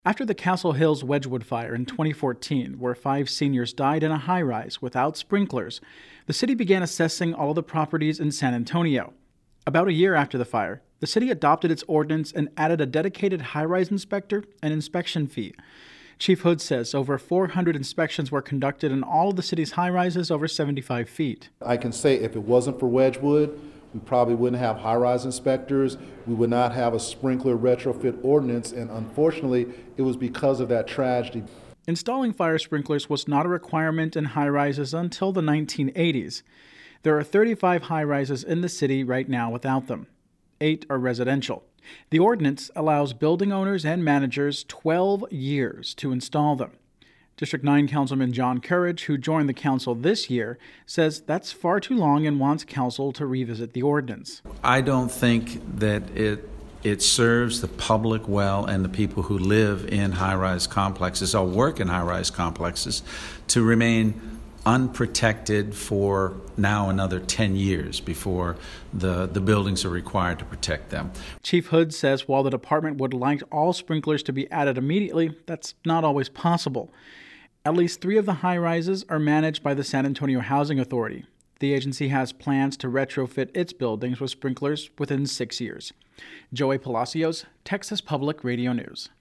After the Castle Hills Wedgwood fire in 2014, where 5 seniors died in a high-rise without sprinklers, the city began assessing all the properties in San Antonio. About a year after the fire, the city adopted its ordinance and added a dedicated high-rise inspector and inspection fee. Chief Hood says over 400 inspections were conducted in all of the city's high-rises over 75 feet. I can say if it wasn't for Wedgwood, we probably wouldn't have high-rise inspectors. We would not have a sprinkler retrofit ordinance, and unfortunately, it was because of that tragedy. Installing fire sprinklers was not a requirement in high-rises until the 1980s. There are 35 high-rises in the city right now without them. 8 are residential. The ordinance allows building owners and managers 12 years to install them. District 9 Councilman John Courage, who joined the council this year, says that's far too long and wants council to revisit the ordinance. I don't think that it serves the public well and the people who live in high-rise complexes or work in high-rise complexes to remain unprotected for now another 10 years before the buildings are required to protect them. Chief Hood says while the department would like all sprinklers to be added immediately, that's not always possible. At least 3 of the high-rises are managed by the San Antonio Housing Authority. The agency has plans to retrofit its buildings with sprinklers within 6 years. Joey Palacios, Texas Public Radio News.